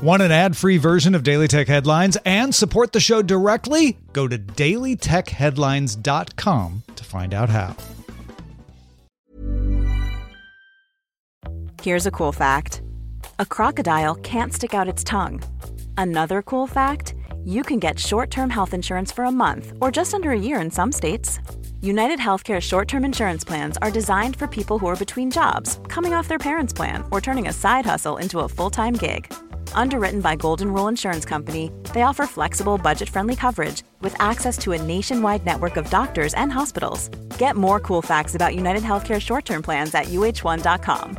Want an ad-free version of Daily Tech Headlines and support the show directly? Go to dailytechheadlines.com to find out how. Here's a cool fact. A crocodile can't stick out its tongue. Another cool fact, you can get short-term health insurance for a month or just under a year in some states. United Healthcare short-term insurance plans are designed for people who are between jobs, coming off their parents' plan, or turning a side hustle into a full-time gig. Underwritten by Golden Rule Insurance Company, they offer flexible, budget-friendly coverage with access to a nationwide network of doctors and hospitals. Get more cool facts about United Healthcare short-term plans at uh1.com.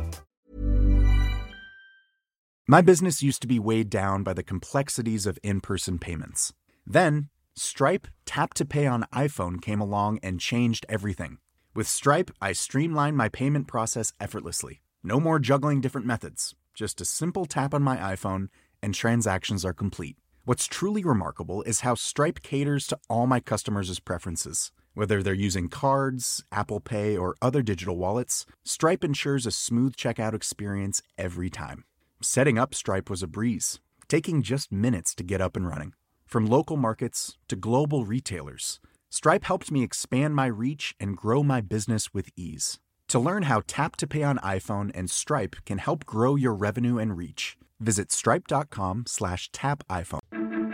My business used to be weighed down by the complexities of in-person payments. Then, Stripe Tap to Pay on iPhone came along and changed everything. With Stripe, I streamlined my payment process effortlessly. No more juggling different methods. Just a simple tap on my iPhone and transactions are complete. What's truly remarkable is how Stripe caters to all my customers' preferences. Whether they're using cards, Apple Pay, or other digital wallets, Stripe ensures a smooth checkout experience every time. Setting up Stripe was a breeze, taking just minutes to get up and running. From local markets to global retailers, Stripe helped me expand my reach and grow my business with ease. To learn how Tap to Pay on iPhone and Stripe can help grow your revenue and reach, visit stripe.com/tapiphone.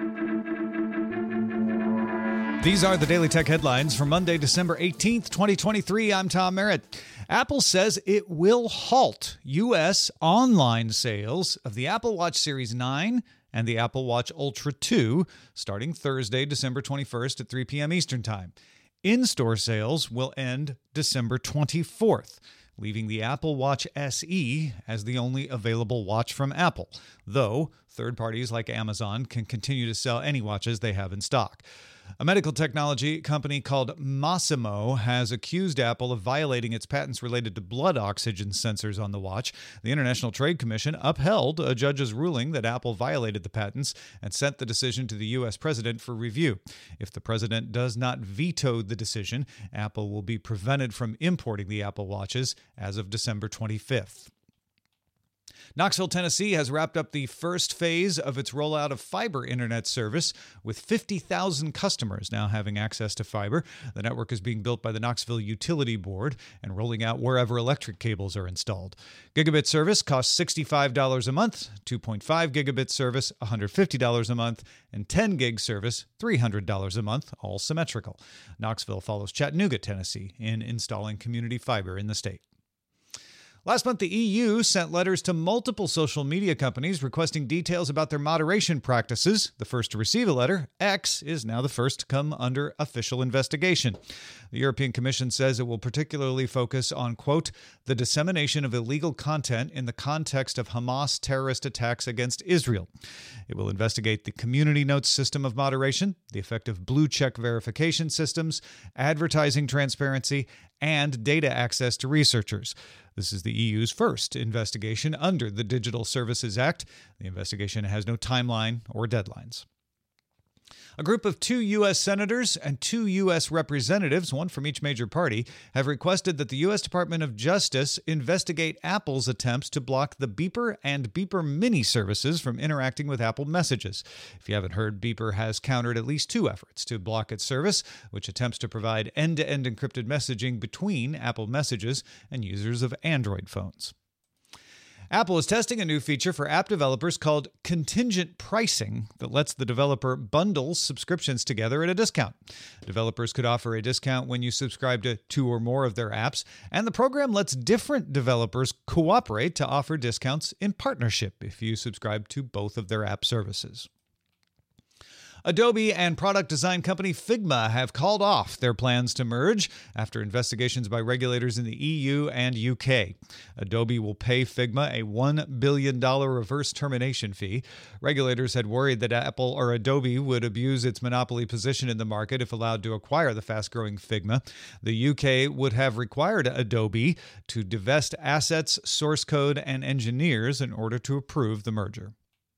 These are the Daily Tech Headlines for Monday, December 18th, 2023. I'm Tom Merritt. Apple says it will halt U.S. online sales of the Apple Watch Series 9 and the Apple Watch Ultra 2 starting Thursday, December 21st at 3 p.m. Eastern Time. In-store sales will end December 24th, leaving the Apple Watch SE as the only available watch from Apple, though third parties like Amazon can continue to sell any watches they have in stock. A medical technology company called Masimo has accused Apple of violating its patents related to blood oxygen sensors on the watch. The International Trade Commission upheld a judge's ruling that Apple violated the patents and sent the decision to the U.S. president for review. If the president does not veto the decision, Apple will be prevented from importing the Apple Watches as of December 25th. Knoxville, Tennessee has wrapped up the first phase of its rollout of fiber internet service, with 50,000 customers now having access to fiber. The network is being built by the Knoxville Utility Board and rolling out wherever electric cables are installed. Gigabit service costs $65 a month, 2.5 gigabit service $150 a month, and 10 gig service $300 a month, all symmetrical. Knoxville follows Chattanooga, Tennessee, in installing community fiber in the state. Last month, the EU sent letters to multiple social media companies requesting details about their moderation practices. The first to receive a letter, X, is now the first to come under official investigation. The European Commission says it will particularly focus on, quote, the dissemination of illegal content in the context of Hamas terrorist attacks against Israel. It will investigate the community notes system of moderation, the effect of blue check verification systems, advertising transparency, and data access to researchers. This is the EU's first investigation under the Digital Services Act. The investigation has no timeline or deadlines. A group of 2 U.S. senators and 2 U.S. representatives, one from each major party, have requested that the U.S. Department of Justice investigate Apple's attempts to block the Beeper and Beeper Mini services from interacting with Apple Messages. If you haven't heard, Beeper has countered at least 2 efforts to block its service, which attempts to provide end-to-end encrypted messaging between Apple Messages and users of Android phones. Apple is testing a new feature for app developers called contingent pricing that lets the developer bundle subscriptions together at a discount. Developers could offer a discount when you subscribe to 2 or more of their apps, and the program lets different developers cooperate to offer discounts in partnership if you subscribe to both of their app services. Adobe and product design company Figma have called off their plans to merge after investigations by regulators in the EU and UK. Adobe will pay Figma a $1 billion reverse termination fee. Regulators had worried that Apple or Adobe would abuse its monopoly position in the market if allowed to acquire the fast-growing Figma. The UK would have required Adobe to divest assets, source code, and engineers in order to approve the merger.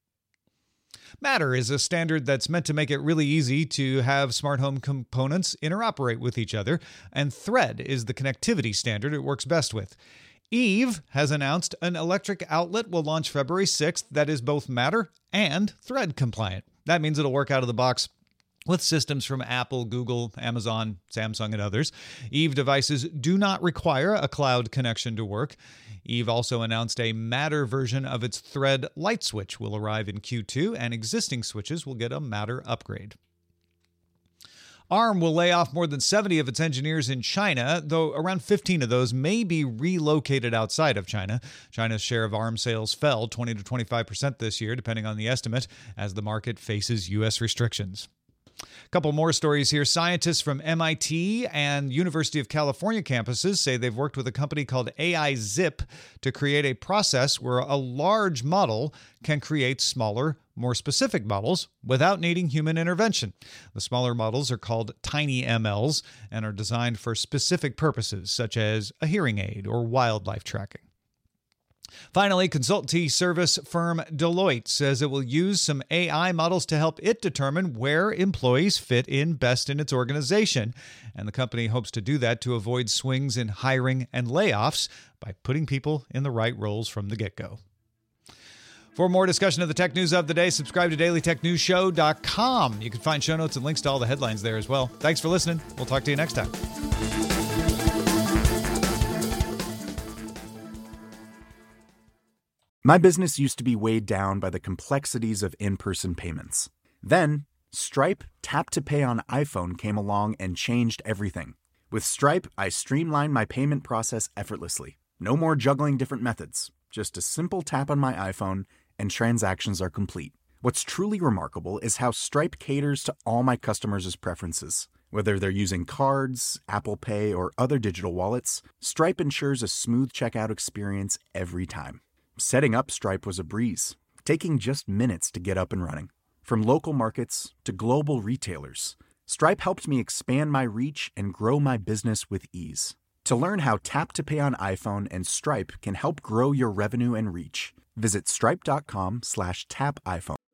Matter is a standard that's meant to make it really easy to have smart home components interoperate with each other, and Thread is the connectivity standard it works best with. Eve has announced an electric outlet will launch February 6th that is both Matter and Thread compliant. That means it'll work out of the box with systems from Apple, Google, Amazon, Samsung, and others. Eve devices do not require a cloud connection to work. Eve also announced a Matter version of its Thread light switch will arrive in Q2, and existing switches will get a Matter upgrade. ARM will lay off more than 70 of its engineers in China, though around 15 of those may be relocated outside of China. China's share of ARM sales fell 20 to 25% this year, depending on the estimate, as the market faces U.S. restrictions. A couple more stories here. Scientists from MIT and University of California campuses say they've worked with a company called AI-Zip to create a process where a large model can create smaller, more specific models without needing human intervention. The smaller models are called tiny MLs and are designed for specific purposes, such as a hearing aid or wildlife tracking. Finally, consultancy service firm Deloitte says it will use some AI models to help it determine where employees fit in best in its organization. And the company hopes to do that to avoid swings in hiring and layoffs by putting people in the right roles from the get-go. For more discussion of the tech news of the day, subscribe to dailytechnewsshow.com. You can find show notes and links to all the headlines there as well. Thanks for listening. We'll talk to you next time. My business used to be weighed down by the complexities of in-person payments. Then, Stripe Tap to Pay on iPhone came along and changed everything. With Stripe, I streamlined my payment process effortlessly. No more juggling different methods. Just a simple tap on my iPhone and transactions are complete. What's truly remarkable is how Stripe caters to all my customers' preferences. Whether they're using cards, Apple Pay, or other digital wallets, Stripe ensures a smooth checkout experience every time. Setting up Stripe was a breeze, taking just minutes to get up and running. From local markets to global retailers, Stripe helped me expand my reach and grow my business with ease. To learn how Tap to Pay on iPhone and Stripe can help grow your revenue and reach, visit stripe.com/tapiphone.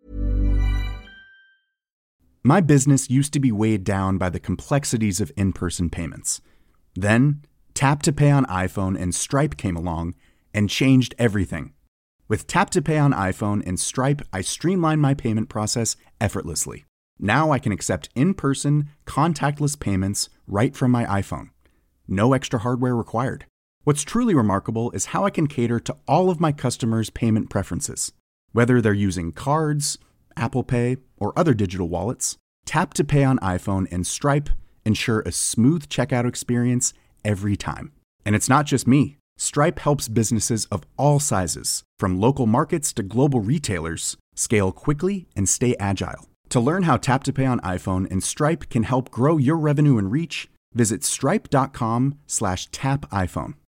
My business used to be weighed down by the complexities of in-person payments. Then, Tap to Pay on iPhone and Stripe came along and changed everything. With Tap to Pay on iPhone and Stripe, I streamlined my payment process effortlessly. Now I can accept in-person, contactless payments right from my iPhone. No extra hardware required. What's truly remarkable is how I can cater to all of my customers' payment preferences. Whether they're using cards, Apple Pay, or other digital wallets, Tap to Pay on iPhone and Stripe ensure a smooth checkout experience every time. And it's not just me. Stripe helps businesses of all sizes, from local markets to global retailers, scale quickly and stay agile. To learn how Tap to Pay on iPhone and Stripe can help grow your revenue and reach, visit stripe.com/tapiphone.